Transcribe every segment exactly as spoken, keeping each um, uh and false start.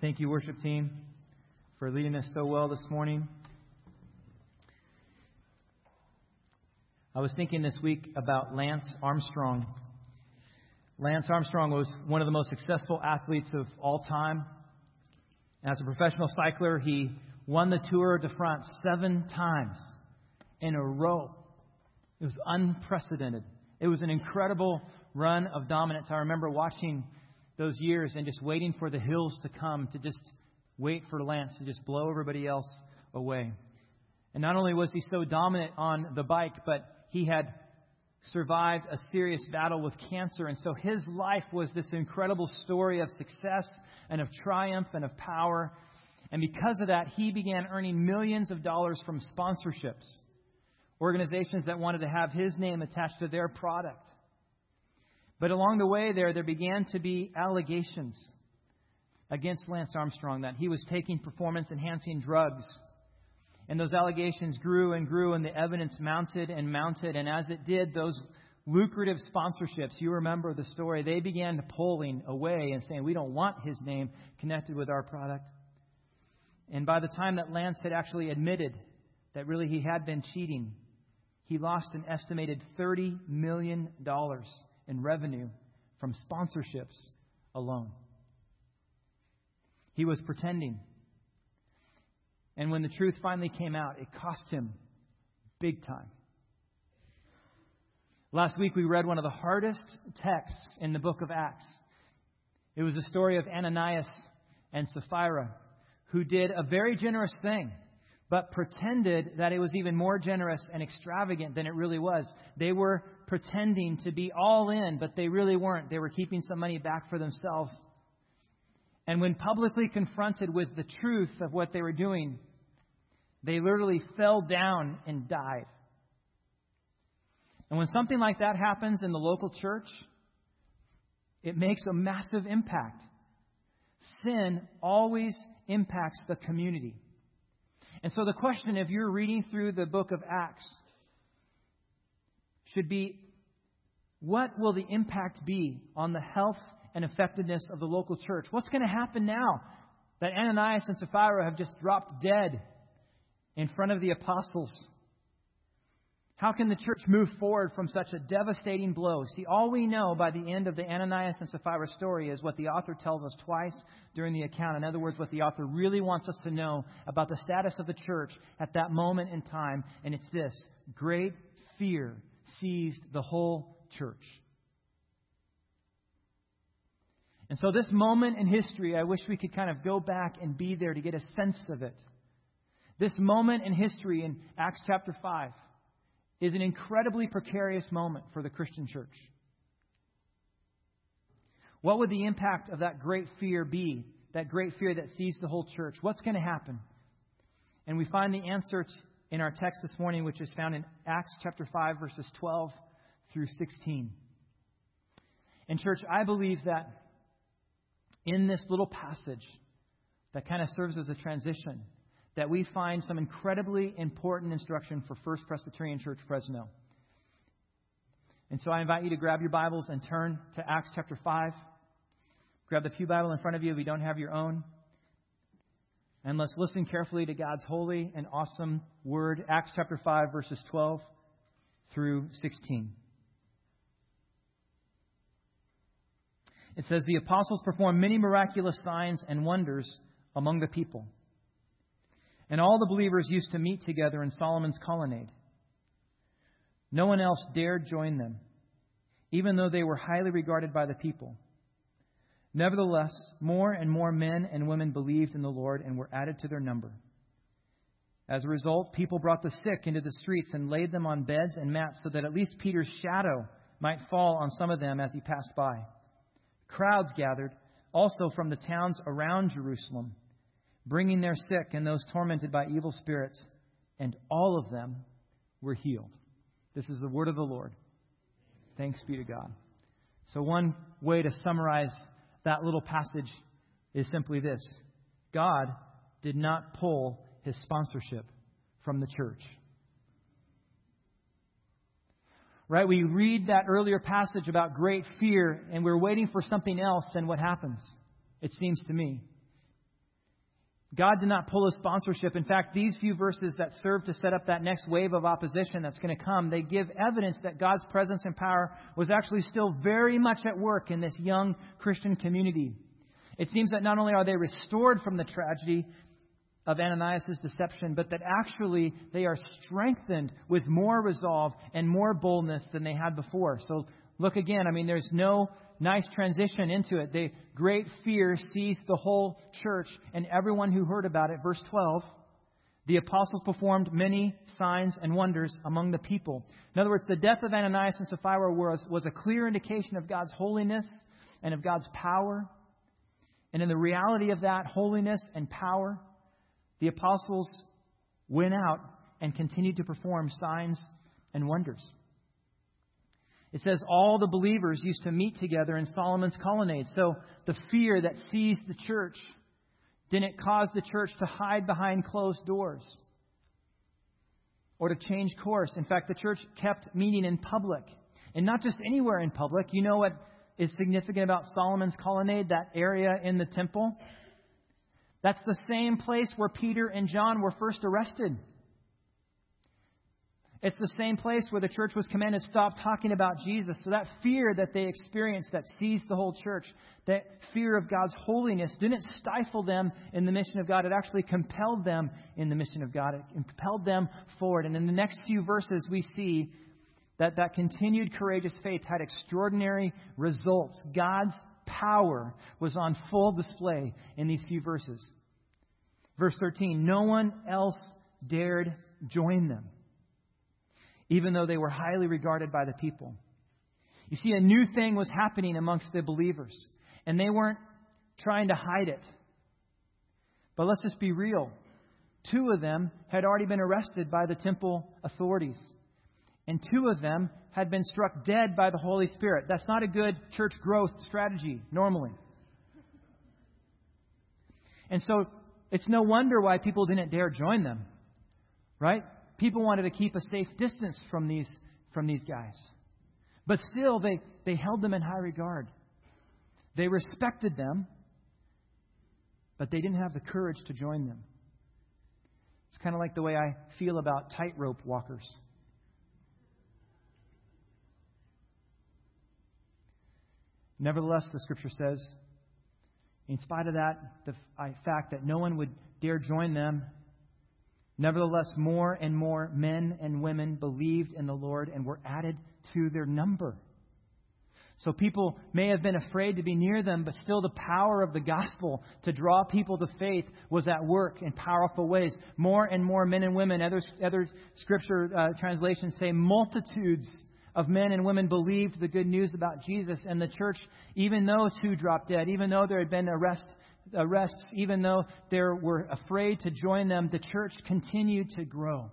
Thank you, worship team, for leading us so well this morning. I was thinking this week about Lance Armstrong. Lance Armstrong was one of the most successful athletes of all time. As a professional cycler, he won the Tour de France seven times in a row. It was unprecedented. It was an incredible run of dominance. I remember watching those years and just waiting for the hills to come, to just wait for Lance to just blow everybody else away. And not only was he so dominant on the bike, but he had survived a serious battle with cancer. And so his life was this incredible story of success and of triumph and of power. And because of that, he began earning millions of dollars from sponsorships, organizations that wanted to have his name attached to their product. But along the way there, there began to be allegations against Lance Armstrong that he was taking performance-enhancing drugs. And those allegations grew and grew, and the evidence mounted and mounted. And as it did, those lucrative sponsorships, you remember the story, they began pulling away and saying, we don't want his name connected with our product. And by the time that Lance had actually admitted that really he had been cheating, he lost an estimated thirty million dollars in revenue from sponsorships alone. He was pretending. And when the truth finally came out, it cost him big time. Last week we read one of the hardest texts in the book of Acts. It was the story of Ananias and Sapphira, who did a very generous thing, but pretended that it was even more generous and extravagant than it really was. They were pretending to be all in, but they really weren't. They were keeping some money back for themselves. And when publicly confronted with the truth of what they were doing, they literally fell down and died. And when something like that happens in the local church, it makes a massive impact. Sin always impacts the community. And so the question, if you're reading through the book of Acts, should be, what will the impact be on the health and effectiveness of the local church? What's going to happen now that Ananias and Sapphira have just dropped dead in front of the apostles? How can the church move forward from such a devastating blow? See, all we know by the end of the Ananias and Sapphira story is what the author tells us twice during the account. In other words, what the author really wants us to know about the status of the church at that moment in time. And it's this: great fear seized the whole church. And so this moment in history, I wish we could kind of go back and be there to get a sense of it. This moment in history in Acts chapter five is an incredibly precarious moment for the Christian church. What would the impact of that great fear be? That great fear that seized the whole church? What's going to happen? And we find the answer in our text this morning, which is found in Acts chapter five, verses twelve through sixteen. And church, I believe that in this little passage that kind of serves as a transition, that we find some incredibly important instruction for First Presbyterian Church Fresno. And so I invite you to grab your Bibles and turn to Acts chapter five. Grab the pew Bible in front of you if you don't have your own. And let's listen carefully to God's holy and awesome word. Acts chapter five, verses twelve through sixteen. It says, the apostles performed many miraculous signs and wonders among the people. And all the believers used to meet together in Solomon's colonnade. No one else dared join them, even though they were highly regarded by the people. Nevertheless, more and more men and women believed in the Lord and were added to their number. As a result, people brought the sick into the streets and laid them on beds and mats so that at least Peter's shadow might fall on some of them as he passed by. Crowds gathered also from the towns around Jerusalem, bringing their sick and those tormented by evil spirits, and all of them were healed. This is the word of the Lord. Thanks be to God. So one way to summarize that little passage is simply this: God did not pull His sponsorship from the church. Right? We read that earlier passage about great fear, and we're waiting for something else, and what happens? It seems to me. God did not pull a sponsorship. In fact, these few verses that serve to set up that next wave of opposition that's going to come, they give evidence that God's presence and power was actually still very much at work in this young Christian community. It seems that not only are they restored from the tragedy of Ananias' deception, but that actually they are strengthened with more resolve and more boldness than they had before. So look again. I mean, there's no nice transition into it. The great fear seized the whole church and everyone who heard about it. Verse twelve, the apostles performed many signs and wonders among the people. In other words, the death of Ananias and Sapphira was, was a clear indication of God's holiness and of God's power. And in the reality of that holiness and power, the apostles went out and continued to perform signs and wonders. It says all the believers used to meet together in Solomon's colonnade. So the fear that seized the church didn't cause the church to hide behind closed doors or to change course. In fact, the church kept meeting in public. And not just anywhere in public. You know what is significant about Solomon's colonnade, that area in the temple? That's the same place where Peter and John were first arrested. It's the same place where the church was commanded to stop talking about Jesus. So that fear that they experienced that seized the whole church, that fear of God's holiness, didn't stifle them in the mission of God. It actually compelled them in the mission of God. It compelled them forward. And in the next few verses, we see that that continued courageous faith had extraordinary results. God's power was on full display in these few verses. Verse thirteen, no one else dared join them, even though they were highly regarded by the people. You see, a new thing was happening amongst the believers, and they weren't trying to hide it. But let's just be real. Two of them had already been arrested by the temple authorities, and two of them had been struck dead by the Holy Spirit. That's not a good church growth strategy, normally. And so it's no wonder why people didn't dare join them, right? People wanted to keep a safe distance from these from these guys. But still, they, they held them in high regard. They respected them, but they didn't have the courage to join them. It's kind of like the way I feel about tightrope walkers. Nevertheless, the Scripture says, in spite of that, the fact that no one would dare join them, nevertheless, more and more men and women believed in the Lord and were added to their number. So people may have been afraid to be near them, but still the power of the gospel to draw people to faith was at work in powerful ways. More and more men and women, other, other scripture uh, translations say multitudes of men and women believed the good news about Jesus. And the church, even though two dropped dead, even though there had been arrest, arrests, even though they were afraid to join them, the church continued to grow.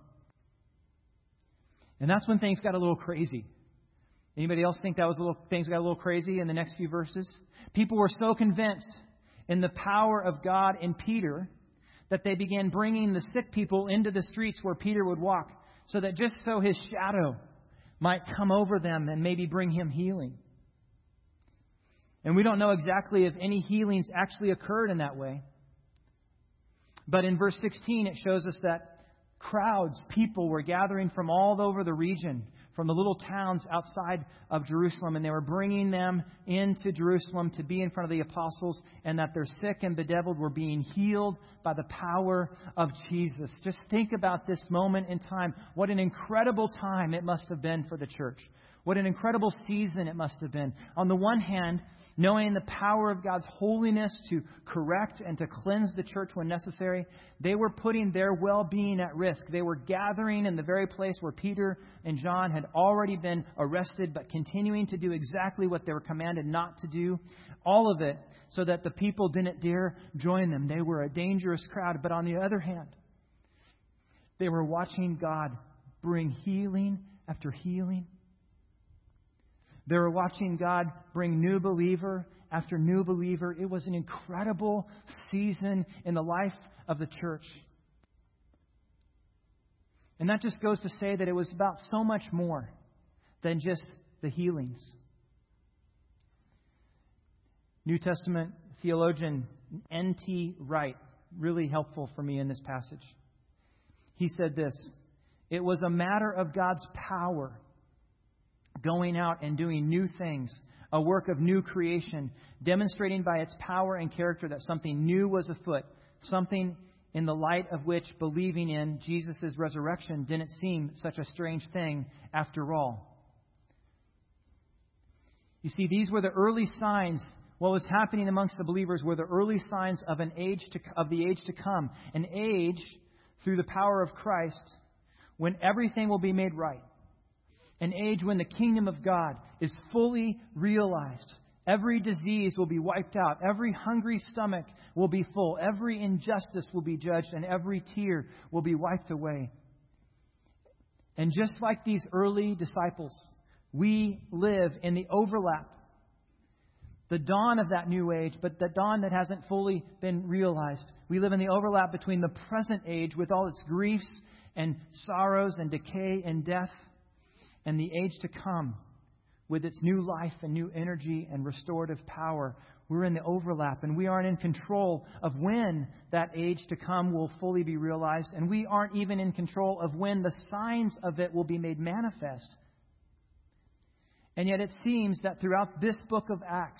And that's when things got a little crazy. Anybody else think that was a little, things got a little crazy in the next few verses? People were so convinced in the power of God in Peter that they began bringing the sick people into the streets where Peter would walk, so that just so his shadow might come over them and maybe bring him healing. And we don't know exactly if any healings actually occurred in that way. But in verse sixteen, it shows us that crowds, people were gathering from all over the region, from the little towns outside of Jerusalem, and they were bringing them into Jerusalem to be in front of the apostles, and that their sick and bedeviled were being healed by the power of Jesus. Just think about this moment in time. What an incredible time it must have been for the church. What an incredible season it must have been. On the one hand, knowing the power of God's holiness to correct and to cleanse the church when necessary, they were putting their well-being at risk. They were gathering in the very place where Peter and John had already been arrested, but continuing to do exactly what they were commanded not to do. All of it so that the people didn't dare join them. They were a dangerous crowd. But on the other hand, they were watching God bring healing after healing. They were watching God bring new believer after new believer. It was an incredible season in the life of the church. And that just goes to say that it was about so much more than just the healings. New Testament theologian N T Wright really helpful for me in this passage. He said this: it was a matter of God's power going out and doing new things, a work of new creation, demonstrating by its power and character that something new was afoot, something in the light of which believing in Jesus' resurrection didn't seem such a strange thing after all. You see, these were the early signs. What was happening amongst the believers were the early signs of an age to, of the age to come, an age through the power of Christ when everything will be made right, an age when the kingdom of God is fully realized. Every disease will be wiped out. Every hungry stomach will be full. Every injustice will be judged, and every tear will be wiped away. And just like these early disciples, we live in the overlap, the dawn of that new age, but the dawn that hasn't fully been realized. We live in the overlap between the present age with all its griefs and sorrows and decay and death, and the age to come with its new life and new energy and restorative power. We're in the overlap, and we aren't in control of when that age to come will fully be realized, and we aren't even in control of when the signs of it will be made manifest. And yet it seems that throughout this book of Acts,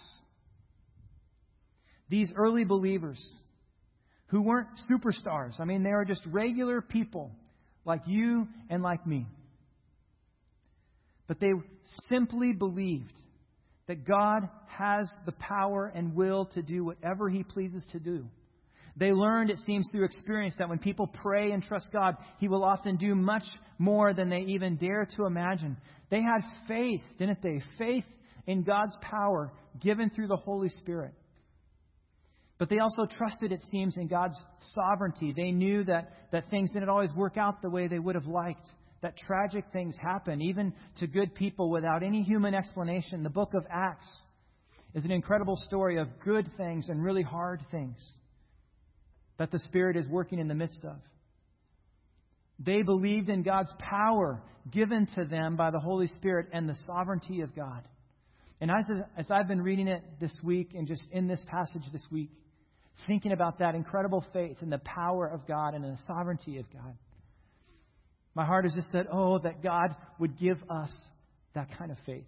these early believers who weren't superstars, I mean, they were just regular people like you and like me, but they simply believed that God has the power and will to do whatever He pleases to do. They learned, it seems, through experience that when people pray and trust God, He will often do much more than they even dare to imagine. They had faith, didn't they? Faith in God's power given through the Holy Spirit. But they also trusted, it seems, in God's sovereignty. They knew that, that things didn't always work out the way they would have liked. That tragic things happen, even to good people, without any human explanation. The book of Acts is an incredible story of good things and really hard things that the Spirit is working in the midst of. They believed in God's power given to them by the Holy Spirit and the sovereignty of God. And as, as I've been reading it this week and just in this passage this week, thinking about that incredible faith in the power of God and in the sovereignty of God, my heart has just said, oh, that God would give us that kind of faith.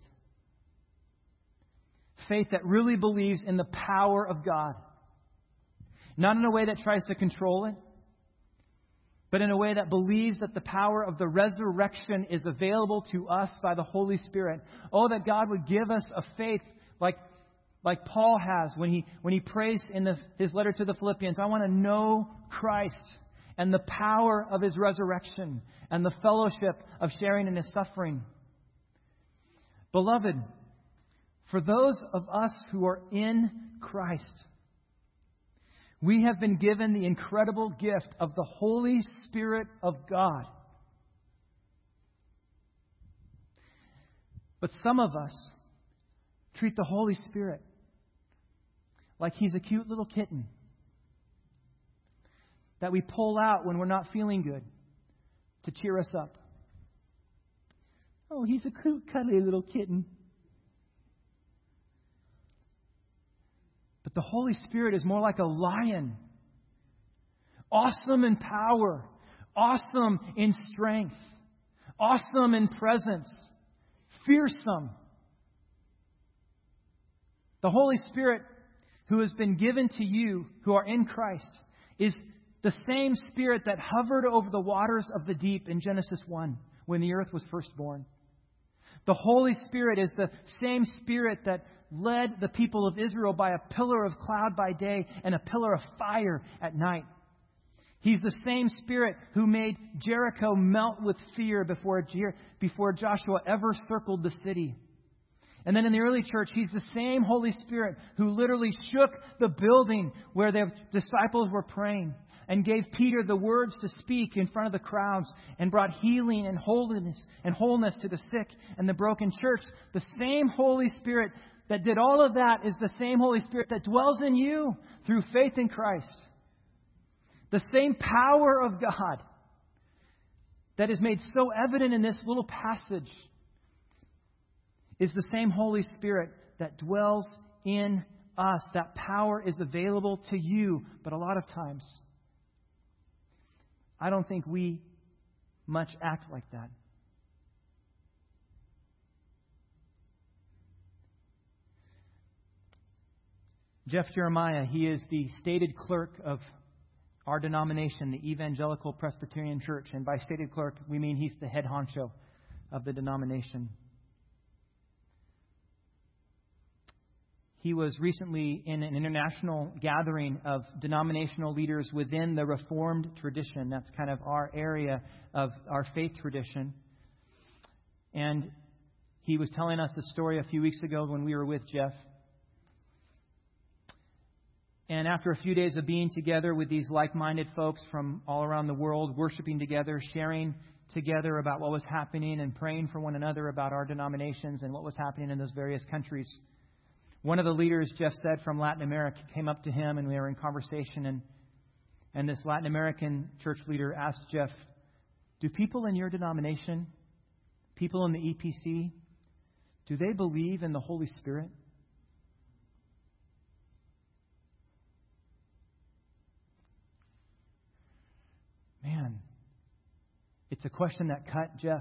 Faith that really believes in the power of God. Not in a way that tries to control it, but in a way that believes that the power of the resurrection is available to us by the Holy Spirit. Oh, that God would give us a faith like, like Paul has when he, when he prays in the, his letter to the Philippians. I want to know Christ and the power of His resurrection and the fellowship of sharing in His suffering. Beloved, for those of us who are in Christ, we have been given the incredible gift of the Holy Spirit of God. But some of us treat the Holy Spirit like He's a cute little kitten that we pull out when we're not feeling good to cheer us up. Oh, He's a cute, cuddly little kitten. But the Holy Spirit is more like a lion. Awesome in power. Awesome in strength. Awesome in presence. Fearsome. The Holy Spirit who has been given to you who are in Christ is the same Spirit that hovered over the waters of the deep in Genesis one when the earth was first born. The Holy Spirit is the same Spirit that led the people of Israel by a pillar of cloud by day and a pillar of fire at night. He's the same Spirit who made Jericho melt with fear before, Jer- before Joshua ever circled the city. And then in the early church, He's the same Holy Spirit who literally shook the building where the disciples were praying and gave Peter the words to speak in front of the crowds and brought healing and holiness and wholeness to the sick and the broken church. The same Holy Spirit that did all of that is the same Holy Spirit that dwells in you through faith in Christ. The same power of God that is made so evident in this little passage is the same Holy Spirit that dwells in us. That power is available to you, but a lot of times I don't think we much act like that. Jeff Jeremiah, he is the stated clerk of our denomination, the Evangelical Presbyterian Church. And by stated clerk, we mean he's the head honcho of the denomination. He was recently in an international gathering of denominational leaders within the Reformed tradition. That's kind of our area of our faith tradition. And he was telling us a story a few weeks ago when we were with Jeff. And after a few days of being together with these like-minded folks from all around the world, worshiping together, sharing together about what was happening and praying for one another about our denominations and what was happening in those various countries, one of the leaders, Jeff said, from Latin America came up to him and we were in conversation. And, and this Latin American church leader asked Jeff, do people in your denomination, people in the E P C, do they believe in the Holy Spirit? Man, it's a question that cut Jeff.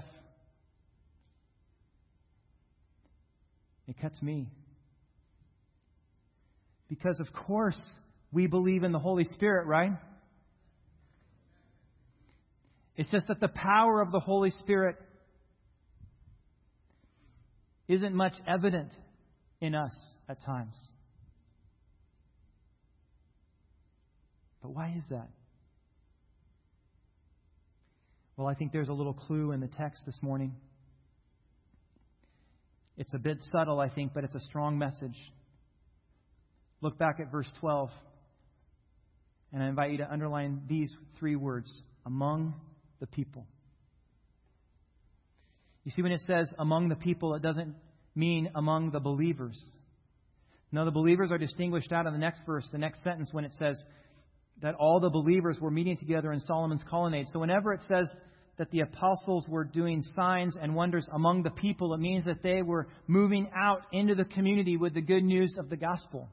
It cuts me. Because, of course, we believe in the Holy Spirit, right? It's just that the power of the Holy Spirit isn't much evident in us at times. But why is that? Well, I think there's a little clue in the text this morning. It's a bit subtle, I think, but it's a strong message. Look back at verse twelve, and I invite you to underline these three words, among the people. You see, when it says among the people, it doesn't mean among the believers. No, the believers are distinguished out in the next verse, the next sentence, when it says that all the believers were meeting together in Solomon's colonnade. So whenever it says that the apostles were doing signs and wonders among the people, it means that they were moving out into the community with the good news of the gospel.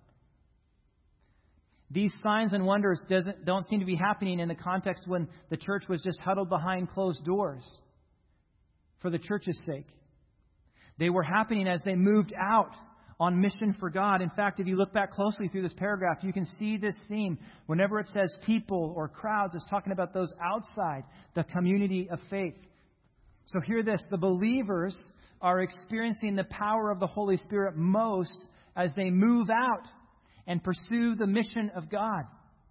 These signs and wonders doesn't, don't seem to be happening in the context when the church was just huddled behind closed doors for the church's sake. They were happening as they moved out on mission for God. In fact, if you look back closely through this paragraph, you can see this theme. Whenever it says people or crowds, it's talking about those outside the community of faith. So hear this. The believers are experiencing the power of the Holy Spirit most as they move out and pursue the mission of God.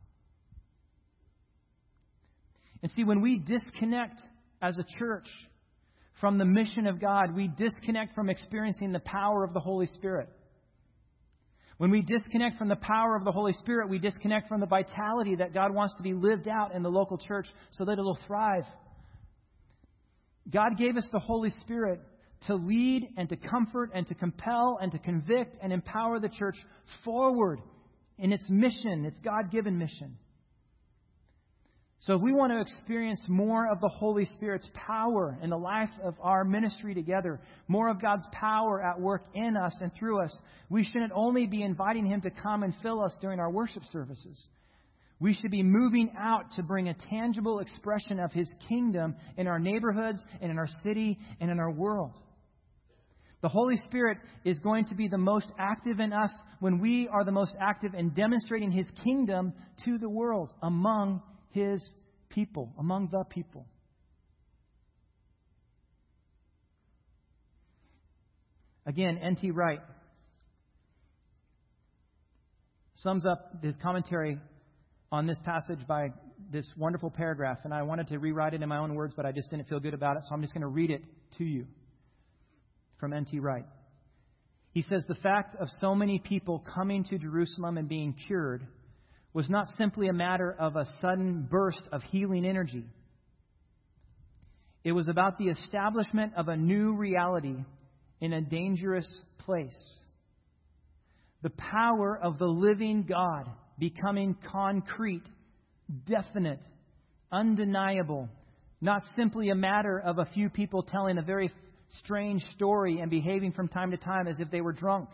And see, when we disconnect as a church from the mission of God, we disconnect from experiencing the power of the Holy Spirit. When we disconnect from the power of the Holy Spirit, we disconnect from the vitality that God wants to be lived out in the local church so that it'll thrive. God gave us the Holy Spirit to lead and to comfort and to compel and to convict and empower the church forward in its mission, its God-given mission. So if we want to experience more of the Holy Spirit's power in the life of our ministry together, more of God's power at work in us and through us, we shouldn't only be inviting Him to come and fill us during our worship services. We should be moving out to bring a tangible expression of His kingdom in our neighborhoods and in our city and in our world. The Holy Spirit is going to be the most active in us when we are the most active in demonstrating His kingdom to the world among His people, among the people. Again, N T Wright sums up his commentary on this passage by this wonderful paragraph, and I wanted to rewrite it in my own words, but I just didn't feel good about it, so I'm just going to read it to you from N T Wright. He says, the fact of so many people coming to Jerusalem and being cured was not simply a matter of a sudden burst of healing energy. It was about the establishment of a new reality in a dangerous place. The power of the living God becoming concrete, definite, undeniable, not simply a matter of a few people telling a very strange story and behaving from time to time as if they were drunk.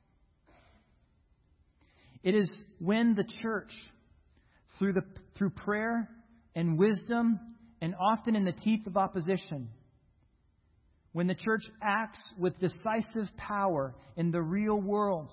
It is when the church, through the through prayer and wisdom and often in the teeth of opposition, when the church acts with decisive power in the real world,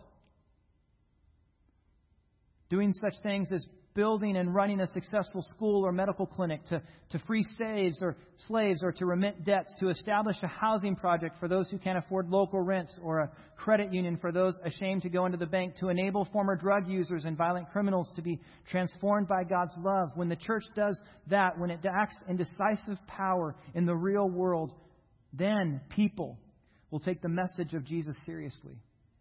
doing such things as building and running a successful school or medical clinic, to, to free slaves or slaves or to remit debts, to establish a housing project for those who can't afford local rents, or a credit union for those ashamed to go into the bank, to enable former drug users and violent criminals to be transformed by God's love. When the church does that, when it acts in decisive power in the real world, then people will take the message of Jesus seriously.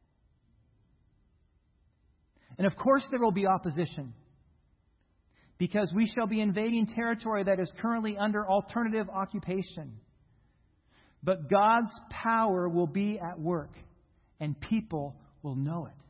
And of course there will be opposition, because we shall be invading territory that is currently under alternative occupation. But God's power will be at work, and people will know it.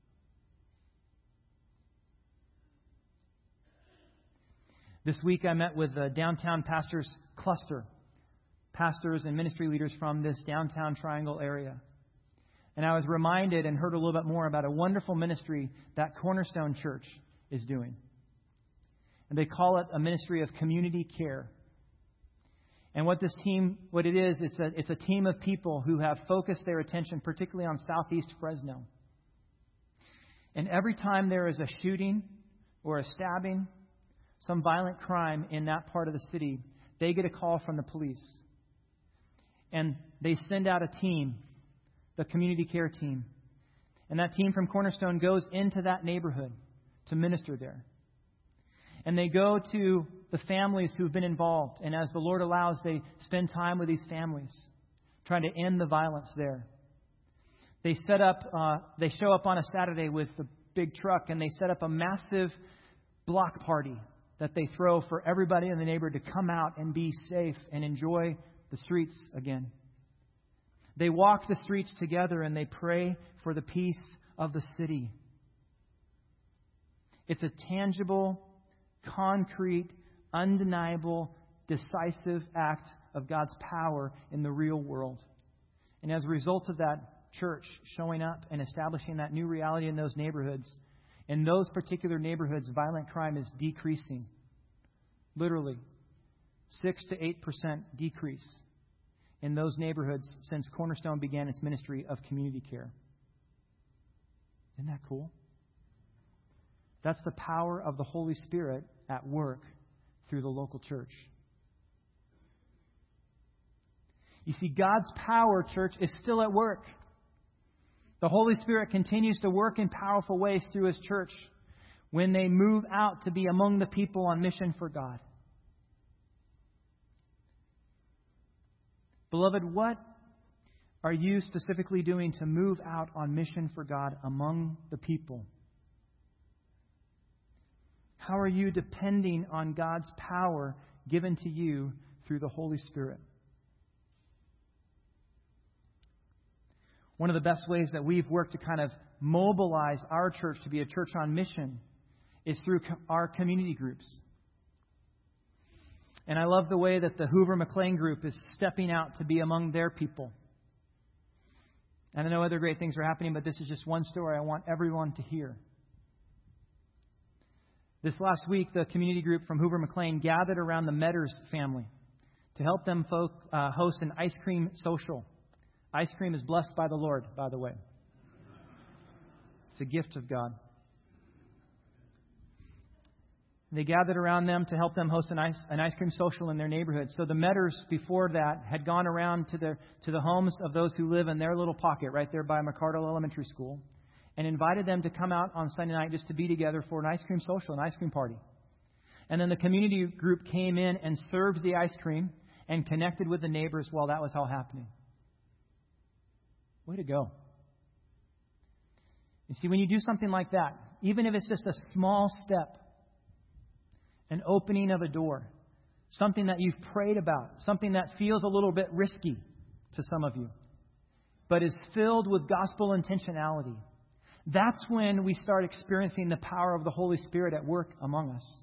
This week I met with the Downtown Pastors Cluster, pastors and ministry leaders from this downtown Triangle area. And I was reminded and heard a little bit more about a wonderful ministry that Cornerstone Church is doing. And they call it a ministry of community care. And what this team, what it is, it's a, it's a team of people who have focused their attention particularly on Southeast Fresno. And every time there is a shooting or a stabbing, some violent crime in that part of the city, they get a call from the police. And they send out a team, the community care team. And that team from Cornerstone goes into that neighborhood to minister there. And they go to the families who've been involved. And as the Lord allows, they spend time with these families, trying to end the violence there. They set up, uh, they show up on a Saturday with the big truck, and they set up a massive block party that they throw for everybody in the neighborhood to come out and be safe and enjoy the streets again. They walk the streets together and they pray for the peace of the city. It's a tangible, concrete, undeniable, decisive act of God's power in the real world. And as a result of that church showing up and establishing that new reality in those neighborhoods, in those particular neighborhoods, violent crime is decreasing. Literally, six to eight percent decrease in those neighborhoods since Cornerstone began its ministry of community care. Isn't that cool? That's the power of the Holy Spirit at work through the local church. You see, God's power, church, is still at work. The Holy Spirit continues to work in powerful ways through His church when they move out to be among the people on mission for God. Beloved, what are you specifically doing to move out on mission for God among the people? How are you depending on God's power given to you through the Holy Spirit? One of the best ways that we've worked to kind of mobilize our church to be a church on mission is through our community groups. And I love the way that the Hoover McLean group is stepping out to be among their people. And I know other great things are happening, but this is just one story I want everyone to hear. This last week, the community group from Hoover McLean gathered around the Metters family to help them folk, uh, host an ice cream social. Ice cream is blessed by the Lord, by the way. It's a gift of God. They gathered around them to help them host an ice, an ice cream social in their neighborhood. So the Metters, before that, had gone around to the, to the homes of those who live in their little pocket right there by McCardle Elementary School and invited them to come out on Sunday night just to be together for an ice cream social, an ice cream party. And then the community group came in and served the ice cream and connected with the neighbors while that was all happening. Way to go. You see, when you do something like that, even if it's just a small step, an opening of a door, something that you've prayed about, something that feels a little bit risky to some of you, but is filled with gospel intentionality, that's when we start experiencing the power of the Holy Spirit at work among us.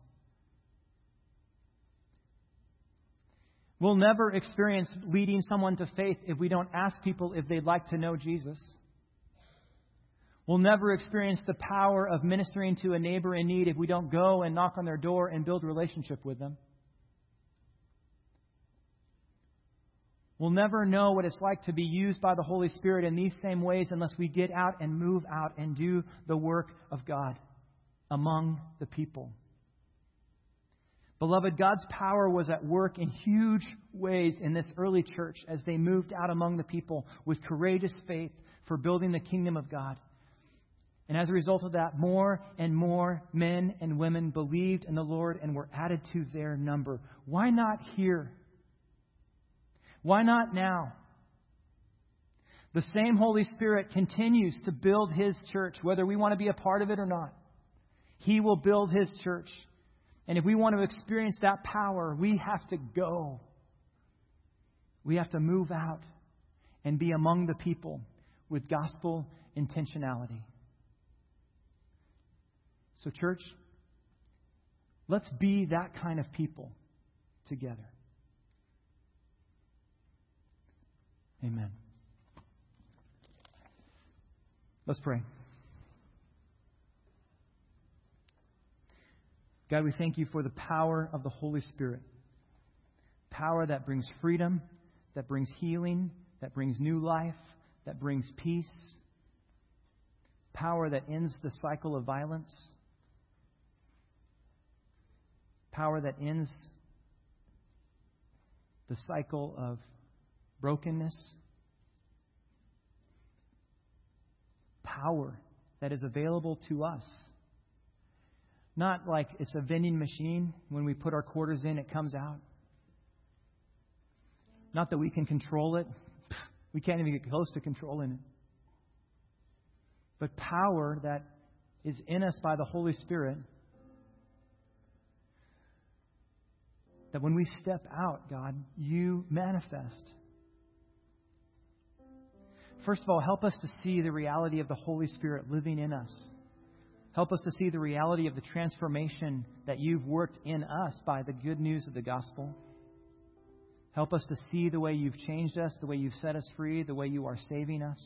We'll never experience leading someone to faith if we don't ask people if they'd like to know Jesus. We'll never experience the power of ministering to a neighbor in need if we don't go and knock on their door and build a relationship with them. We'll never know what it's like to be used by the Holy Spirit in these same ways unless we get out and move out and do the work of God among the people. Beloved, God's power was at work in huge ways in this early church as they moved out among the people with courageous faith for building the kingdom of God. And as a result of that, more and more men and women believed in the Lord and were added to their number. Why not here? Why not now? The same Holy Spirit continues to build His church, whether we want to be a part of it or not. He will build His church. And if we want to experience that power, we have to go. We have to move out and be among the people with gospel intentionality. So, church, let's be that kind of people together. Amen. Let's pray. God, we thank You for the power of the Holy Spirit. Power that brings freedom, that brings healing, that brings new life, that brings peace. Power that ends the cycle of violence. Power that ends the cycle of brokenness. Power that is available to us. Not like it's a vending machine. When we put our quarters in, it comes out. Not that we can control it. We can't even get close to controlling it. But power that is in us by the Holy Spirit. That when we step out, God, You manifest. First of all, help us to see the reality of the Holy Spirit living in us. Help us to see the reality of the transformation that You've worked in us by the good news of the gospel. Help us to see the way You've changed us, the way You've set us free, the way You are saving us.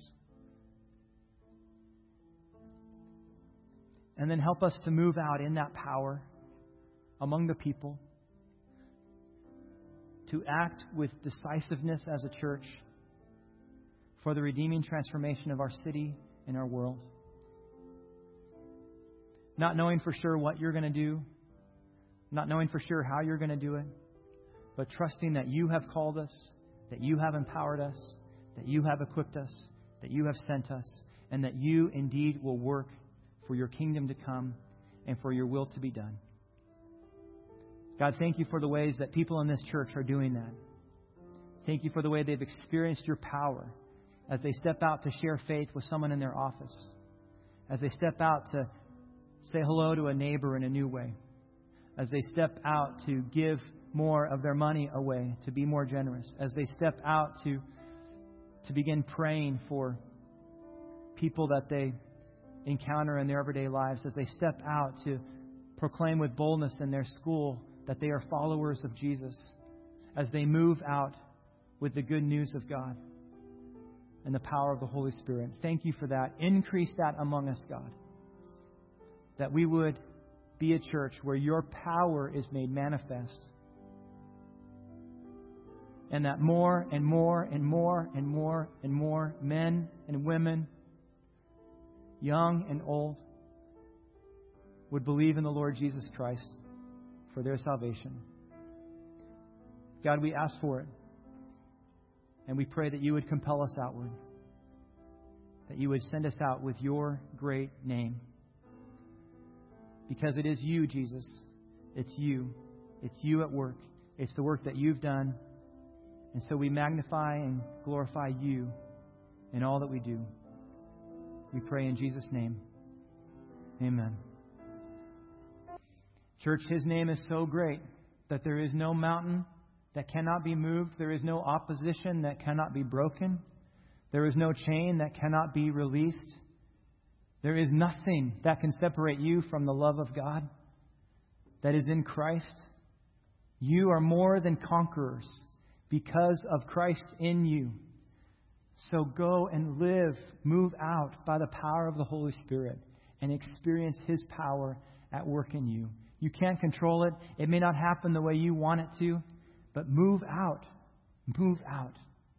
And then help us to move out in that power among the people, to act with decisiveness as a church for the redeeming transformation of our city and our world. Not knowing for sure what You're going to do, not knowing for sure how You're going to do it, but trusting that You have called us, that You have empowered us, that You have equipped us, that You have sent us, and that You indeed will work for Your kingdom to come and for Your will to be done. God, thank You for the ways that people in this church are doing that. Thank You for the way they've experienced Your power as they step out to share faith with someone in their office, as they step out to say hello to a neighbor in a new way, as they step out to give more of their money away, to be more generous, as they step out to, to begin praying for people that they encounter in their everyday lives, as they step out to proclaim with boldness in their school that they are followers of Jesus, as they move out with the good news of God and the power of the Holy Spirit. Thank You for that. Increase that among us, God. That we would be a church where Your power is made manifest. And that more and more and more and more and more men and women, young and old, would believe in the Lord Jesus Christ for their salvation. God, we ask for it. And we pray that You would compel us outward. That You would send us out with Your great name. Because it is You, Jesus. It's You. It's You at work. It's the work that You've done. And so we magnify and glorify You in all that we do. We pray in Jesus' name. Amen. Church, His name is so great that there is no mountain that cannot be moved. There is no opposition that cannot be broken. There is no chain that cannot be released. There is nothing that can separate you from the love of God that is in Christ. You are more than conquerors because of Christ in you. So go and live, move out by the power of the Holy Spirit and experience His power at work in you. You can't control it. It may not happen the way you want it to, but move out. Move out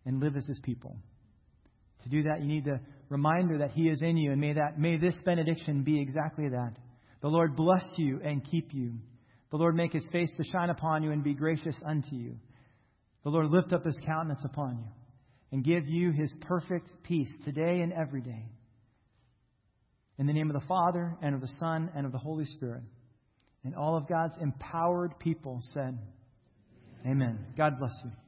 and live as His people. To do that, you need the reminder that He is in you, and may that may this benediction be exactly that. The Lord bless you and keep you. The Lord make His face to shine upon you and be gracious unto you. The Lord lift up His countenance upon you and give you His perfect peace today and every day. In the name of the Father, and of the Son, and of the Holy Spirit. And all of God's empowered people said, Amen. God bless you.